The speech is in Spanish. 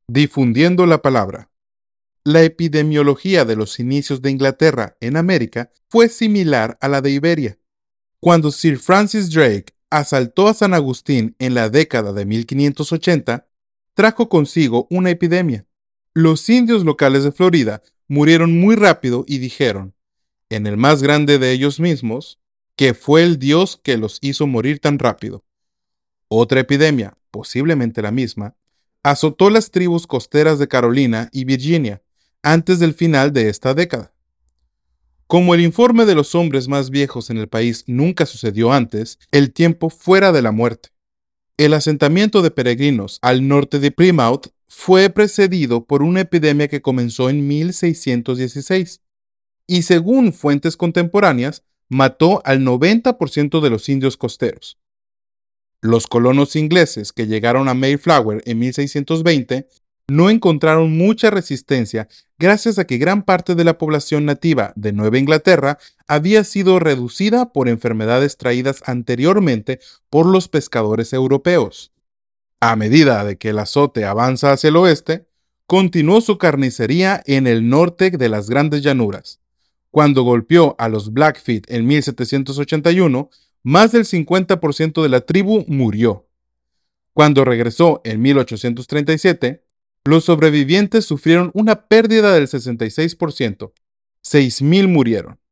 Difundiendo la palabra. La epidemiología de los inicios de Inglaterra en América fue similar a la de Iberia. Cuando Sir Francis Drake asaltó a San Agustín en la década de 1580, trajo consigo una epidemia. Los indios locales de Florida murieron muy rápido y dijeron, en el más grande de ellos mismos, que fue el Dios que los hizo morir tan rápido. Otra epidemia, posiblemente la misma, azotó las tribus costeras de Carolina y Virginia antes del final de esta década. Como el informe de los hombres más viejos en el país nunca sucedió antes, el tiempo fuera de la muerte. El asentamiento de peregrinos al norte de Plymouth fue precedido por una epidemia que comenzó en 1616 y, según fuentes contemporáneas, mató al 90% de los indios costeros. Los colonos ingleses que llegaron a Mayflower en 1620 no encontraron mucha resistencia gracias a que gran parte de la población nativa de Nueva Inglaterra había sido reducida por enfermedades traídas anteriormente por los pescadores europeos. A medida de que el azote avanza hacia el oeste, continuó su carnicería en el norte de las Grandes Llanuras. Cuando golpeó a los Blackfeet en 1781, más del 50% de la tribu murió. Cuando regresó en 1837, los sobrevivientes sufrieron una pérdida del 66%. 6,000 murieron.